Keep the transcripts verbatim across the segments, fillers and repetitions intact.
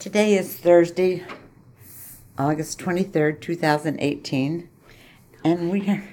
Today is Thursday, August twenty-third, two thousand eighteen, and we are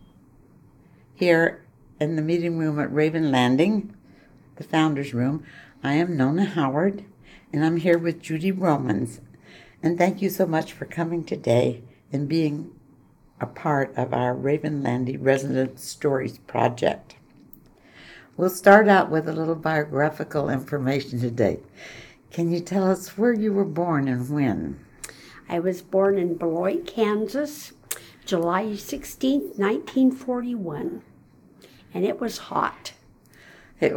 here in the meeting room at Raven Landing, the Founders Room. I am Nona Howard, and I'm here with Judy Romans. And thank you so much for coming today and being a part of our Raven Landing Resident Stories project. We'll start out with a little biographical information today. Can you tell us where you were born and when? I was born in Beloit, Kansas, July sixteenth, nineteen forty-one, and it was hot. It,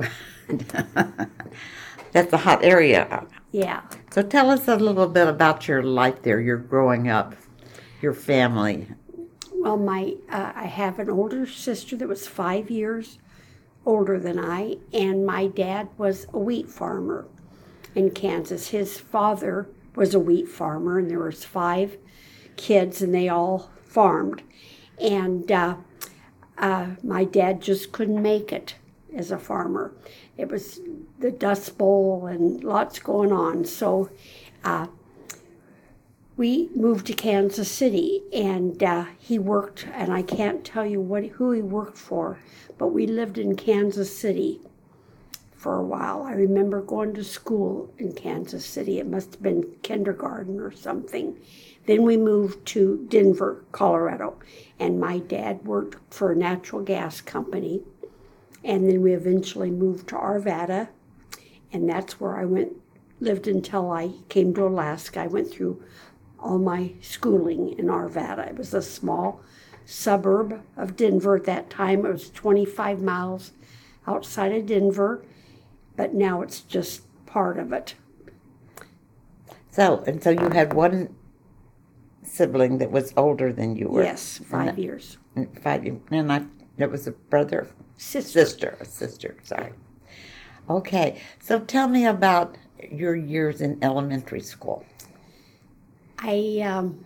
that's a hot area. Yeah. So tell us a little bit about your life there, your growing up, your family. Well, my uh, I have an older sister that was five years older than I, and my dad was a wheat farmer in Kansas. His father was a wheat farmer, and there was five kids, and they all farmed. And uh, uh, my dad just couldn't make it as a farmer. It was the Dust Bowl and lots going on. So uh, we moved to Kansas City, and uh, he worked, and I can't tell you what who he worked for, but we lived in Kansas City for a while. I remember going to school in Kansas City. It must have been kindergarten or something. Then we moved to Denver, Colorado, and my dad worked for a natural gas company. And then we eventually moved to Arvada, and that's where I went, lived until I came to Alaska. I went through all my schooling in Arvada. It was a small suburb of Denver at that time. It was twenty-five miles outside of Denver, but now it's just part of it. So, and so you had one sibling that was older than you were? Yes, five and years. That, five years. And I, that was a brother? Sister. Sister, a sister, sorry. Okay, so tell me about your years in elementary school. I, um,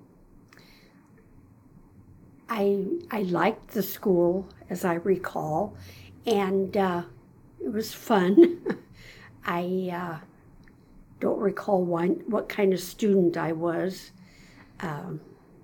I, I liked the school, as I recall, and uh, it was fun. I uh, don't recall one, what kind of student I was. Um,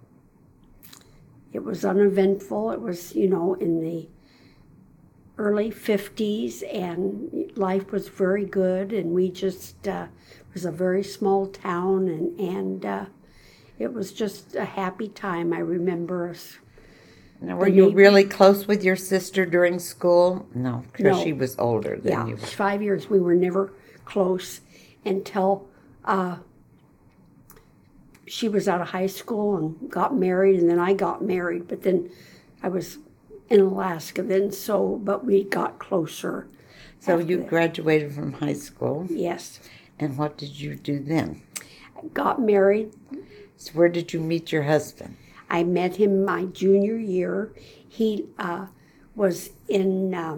it was uneventful. It was, you know, in the early fifties, and life was very good, and we just, uh, it was a very small town, and, and uh, it was just a happy time. I remember us. Now, were you really close with your sister during school? No, because No. she was older than Yeah, you were. five years. We were never close until uh, she was out of high school and got married, and then I got married. But then I was in Alaska then, so, but we got closer. So you graduated from high school? Yes. And what did you do then? I got married. So where did you meet your husband? I met him my junior year. He uh, was in, uh,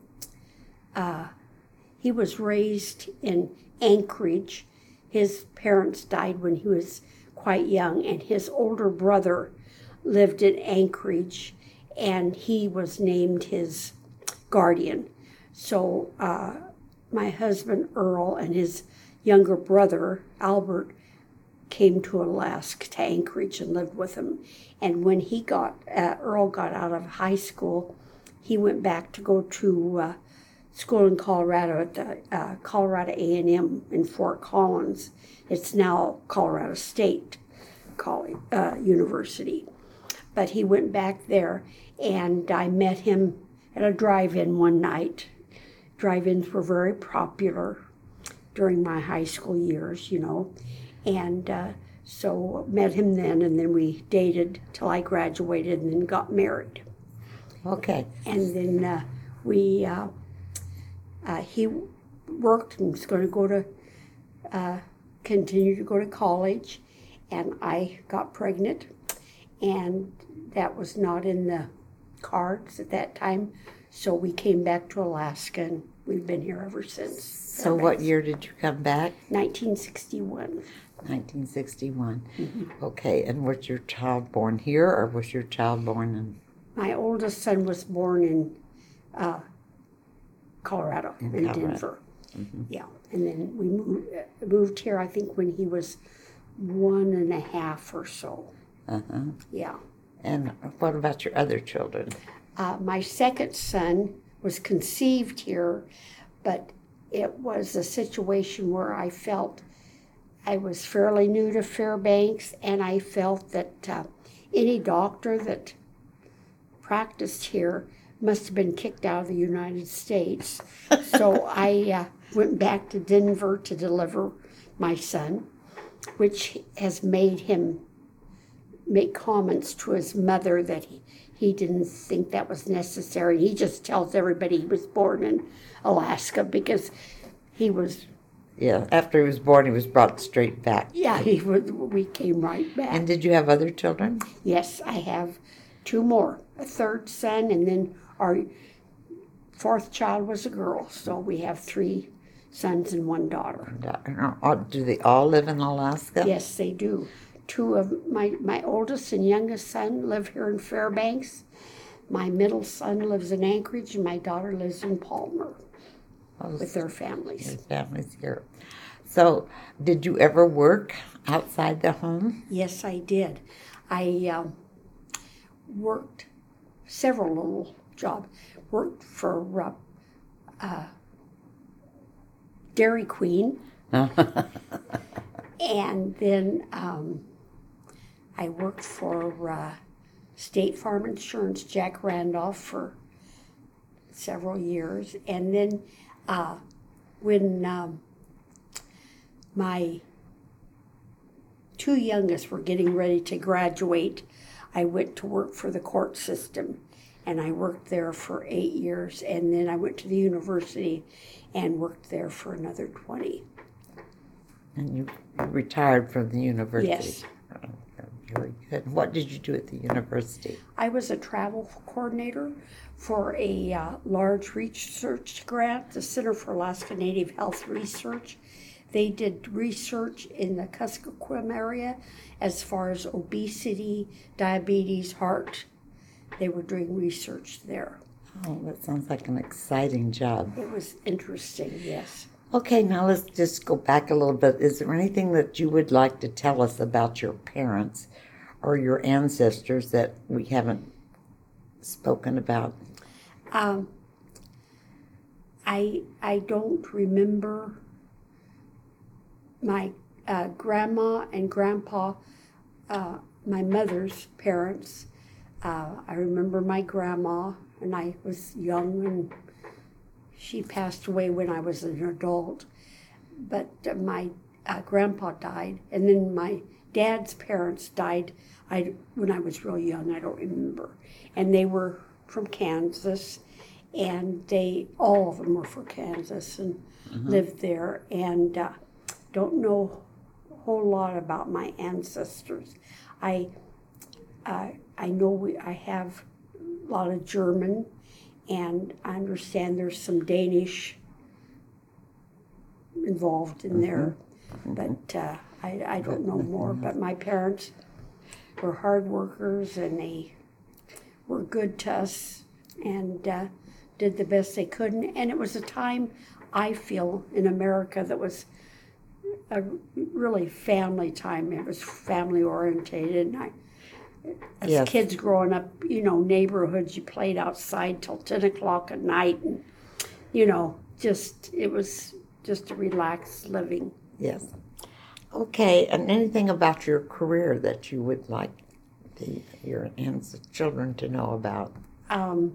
uh, he was raised in Anchorage. His parents died when he was quite young, and his older brother lived in Anchorage, and he was named his guardian. So uh, my husband, Earl, and his younger brother, Albert, came to Alaska, to Anchorage, and lived with him. And when he got, uh, Earl got out of high school, he went back to go to uh, school in Colorado at the uh, Colorado A and M in Fort Collins. It's now Colorado State College, uh, University. But he went back there, and I met him at a drive-in one night. Drive-ins were very popular during my high school years, you know. And uh, so met him then, and then we dated till I graduated and then got married. Okay. And then uh, we, uh, uh, he worked and was going to go to, uh, continue to go to college, and I got pregnant, and that was not in the cards at that time, so we came back to Alaska, and we've been here ever since. So what year did you come back? nineteen sixty-one. nineteen sixty-one. Mm-hmm. Okay, and was your child born here, or was your child born in? My oldest son was born in uh, Colorado, in, in Denver. Mm-hmm. Yeah, and then we moved, moved here, I think, when he was one and a half or so. Uh-huh. Yeah. And what about your other children? Uh, my second son was conceived here, but it was a situation where I felt I was fairly new to Fairbanks, and I felt that uh, any doctor that practiced here must have been kicked out of the United States. So I uh, went back to Denver to deliver my son, which has made him make comments to his mother that he, he didn't think that was necessary. He just tells everybody he was born in Alaska because he was. Yeah, after he was born, he was brought straight back. Yeah, he was, we came right back. And did you have other children? Yes, I have two more, a third son, and then our fourth child was a girl. So we have three sons and one daughter. Do they all live in Alaska? Yes, they do. Two of my, my oldest and youngest son live here in Fairbanks. My middle son lives in Anchorage, and my daughter lives in Palmer Oh, with their families. Your family's here. So, did you ever work outside the home? Yes, I did. I um, worked several little jobs. Worked for uh, uh, Dairy Queen. And then um, I worked for uh, State Farm Insurance, Jack Randolph, for several years. And then uh, when um, my two youngest were getting ready to graduate, I went to work for the court system. And I worked there for eight years. And then I went to the university and worked there for another twenty. And you retired from the university? Yes. Oh, very good. What did you do at the university? I was a travel coordinator for a uh, large research grant, the Center for Alaska Native Health Research. They did research in the Kuskokwim area as far as obesity, diabetes, heart. They were doing research there. Oh, that sounds like an exciting job. It was interesting, yes. Okay, now let's just go back a little bit. Is there anything that you would like to tell us about your parents or your ancestors that we haven't spoken about? Um, I I don't remember my uh, grandma and grandpa, uh, my mother's parents. Uh, I remember my grandma, and I was young, and she passed away when I was an adult. But uh, my uh, grandpa died, and then my dad's parents died I, when I was real young. I don't remember. And they were from Kansas, and they all of them were from Kansas and mm-hmm. lived there. And uh, don't know a whole lot about my ancestors. I uh, I know we, I have a lot of German, and I understand there's some Danish involved in mm-hmm. there, but uh, I, I don't know more. But my parents were hard workers, and they were good to us, and uh, did the best they could. And it was a time, I feel, in America that was a really family time. It was family orientated, and I, as yes. kids growing up, you know, neighborhoods, you played outside till ten o'clock at night, and, you know, just, it was just a relaxed living. Yes. Okay, and anything about your career that you would like the, your children to know about? Um,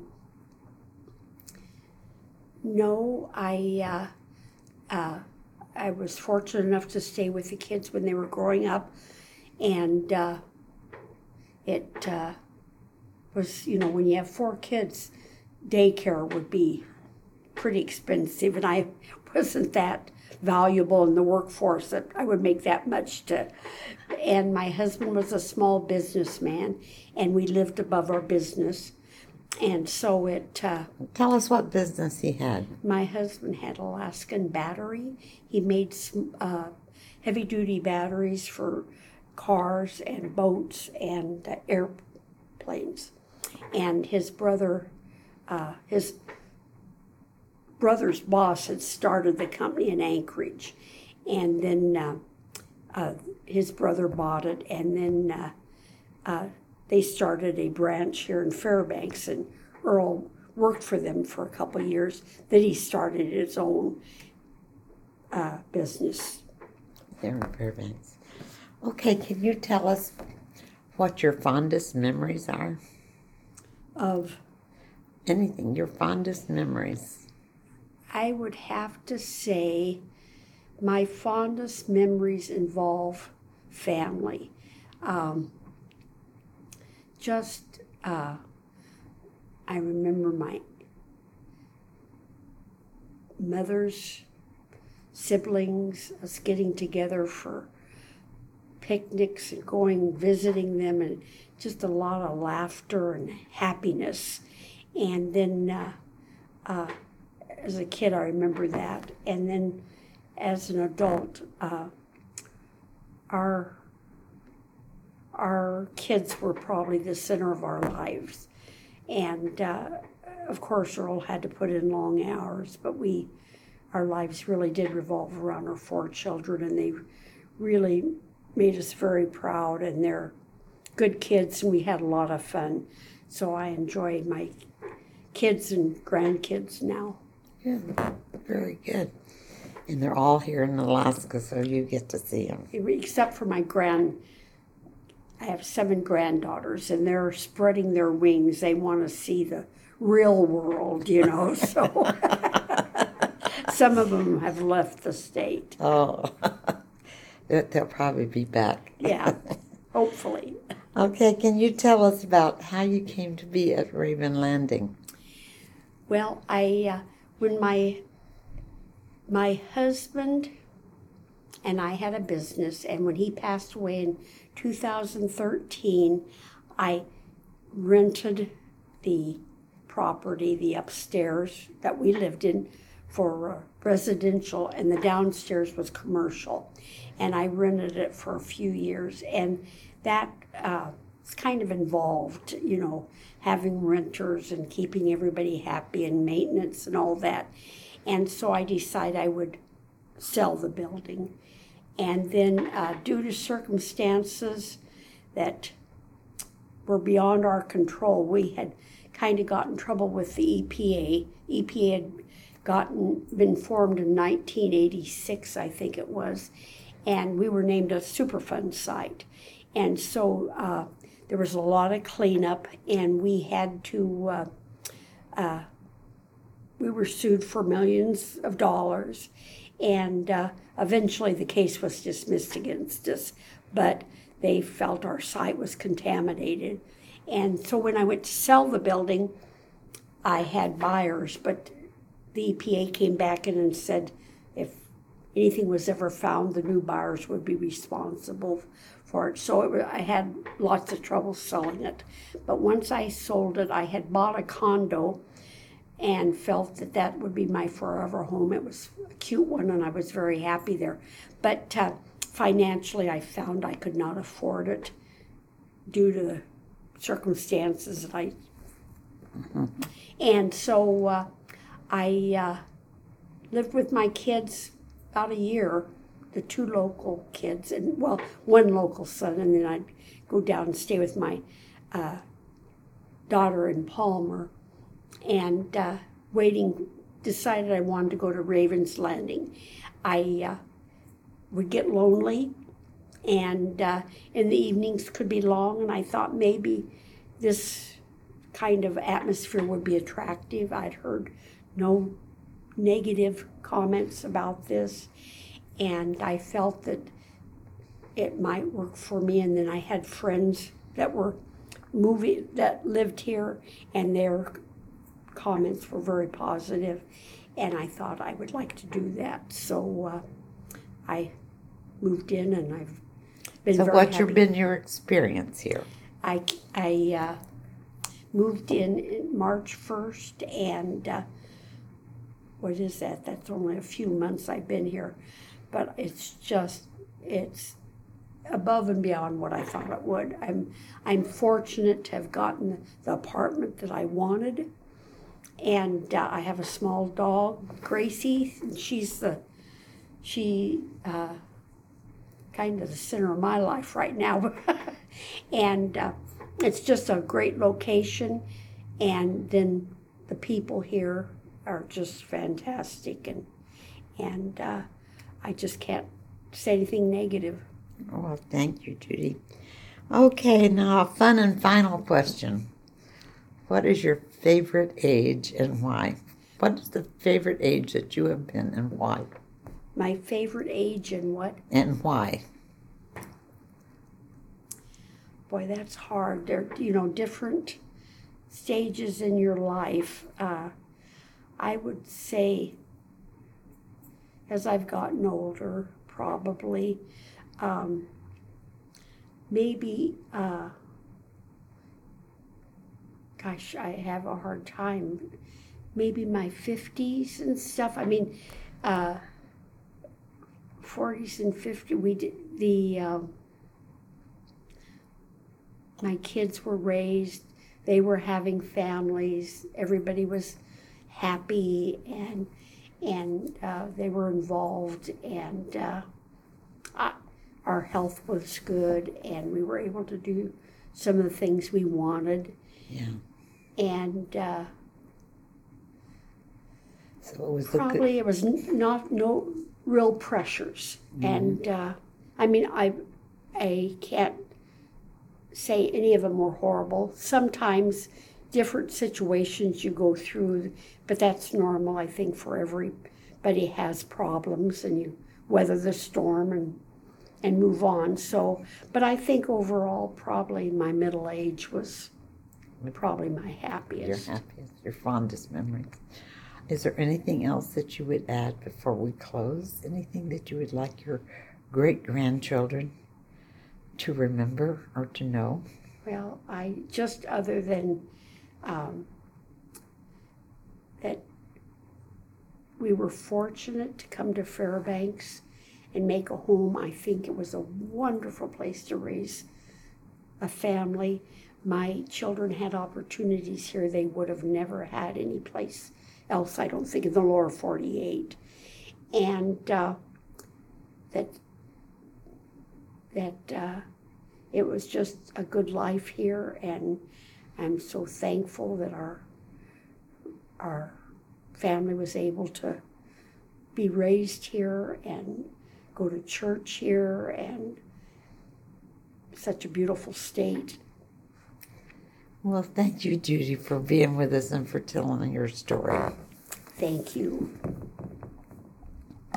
no, I, uh, uh, I was fortunate enough to stay with the kids when they were growing up, and uh, it uh, was, you know, when you have four kids, daycare would be pretty expensive, and I wasn't that valuable in the workforce that I would make that much to. And my husband was a small businessman, and we lived above our business. And so it... Uh, Tell us what business he had. My husband had Alaskan Battery. He made uh, heavy-duty batteries for cars and boats and uh, airplanes. And his brother, uh, his brother's boss had started the company in Anchorage, and then uh, uh, his brother bought it, and then uh, uh, they started a branch here in Fairbanks, and Earl worked for them for a couple of years. Then he started his own uh, business. There in Fairbanks. Okay, can you tell us what your fondest memories are? Of anything, your fondest memories. I would have to say my fondest memories involve family. Um, just, uh, I remember my mother's siblings, us getting together for picnics and going, visiting them, and just a lot of laughter and happiness. And then uh, uh, as a kid, I remember that. And then as an adult, uh, our our kids were probably the center of our lives. And uh, of course, Earl had to put in long hours, but we, our lives really did revolve around our four children, and they really made us very proud, and they're good kids, and we had a lot of fun. So I enjoy my kids and grandkids now. Yeah, very good. And they're all here in Alaska, so you get to see them. Except for my grand, I have seven granddaughters, and they're spreading their wings. They want to see the real world, you know, so some of them have left the state. Oh, they'll probably be back. Yeah, hopefully. Okay, can you tell us about how you came to be at Raven Landing? Well, I uh, when my my husband and I had a business, and when he passed away in two thousand thirteen, I rented the property, the upstairs that we lived in, for uh, residential, and the downstairs was commercial. And I rented it for a few years, and that uh, was kind of involved, you know, having renters and keeping everybody happy and maintenance and all that. And so I decided I would sell the building. And then uh, due to circumstances that were beyond our control, we had kind of got in trouble with the E P A. E P A had gotten been formed in nineteen eighty-six, I think it was, and we were named a Superfund site. And so uh, there was a lot of cleanup, and we had to, uh, uh, we were sued for millions of dollars, and uh, eventually the case was dismissed against us, but they felt our site was contaminated. And so when I went to sell the building, I had buyers, but the E P A came back in and said if anything was ever found, the new buyers would be responsible for it. So it, I had lots of trouble selling it. But once I sold it, I had bought a condo and felt that that would be my forever home. It was a cute one, and I was very happy there. But uh, financially, I found I could not afford it due to the circumstances that I... Mm-hmm. And so uh, I uh, lived with my kids about a year, the two local kids, and well, one local son, and then I'd go down and stay with my uh, daughter in Palmer. And uh, waiting, decided I wanted to go to Raven's Landing. I uh, would get lonely, and uh, in the evenings could be long, and I thought maybe this kind of atmosphere would be attractive. I'd heard no negative comments about this, and I felt that it might work for me. And then I had friends that were moving, that lived here, and their comments were very positive, and I thought I would like to do that. So uh, I moved in, and I've been so very what's happy. been your experience here? I, I uh, moved in March first, and uh, what is that? That's only a few months I've been here, but it's just, it's above and beyond what I thought it would. I'm, I'm fortunate to have gotten the apartment that I wanted. and uh, I have a small dog, Gracie. And she's the she uh, kind of the center of my life right now, and uh, it's just a great location. And then the people here are just fantastic, and and uh, I just can't say anything negative. Well, thank you, Judy. Okay, now a fun and final question. What is your favorite age and why? What is the favorite age that you have been and why? My favorite age and what? And why? Boy, that's hard. There, you know, different stages in your life. Uh, I would say, as I've gotten older, probably, um, maybe, uh, gosh, I have a hard time. Maybe my fifties and stuff. I mean, uh, forties and fifties. We did the. Um, my kids were raised. They were having families. Everybody was happy, and and uh, they were involved, and uh, I, our health was good, and we were able to do some of the things we wanted. Yeah. And uh, so it was probably good... it was n- not no real pressures, mm-hmm. and uh, I mean I I can't say any of them were horrible. Sometimes different situations you go through, but that's normal. I think for everybody has problems, and you weather the storm and and move on. So, but I think overall, probably my middle age was probably my happiest. Your happiest, your fondest memories. Is there anything else that you would add before we close? Anything that you would like your great-grandchildren to remember or to know? Well, I just other than um, that we were fortunate to come to Fairbanks and make a home. I think it was a wonderful place to raise a family. My children had opportunities here they would have never had any place else, I don't think, in the lower forty-eight. And uh, that that uh, it was just a good life here, and I'm so thankful that our our family was able to be raised here and go to church here, and such a beautiful state. Well, thank you, Judy, for being with us and for telling your story. Thank you.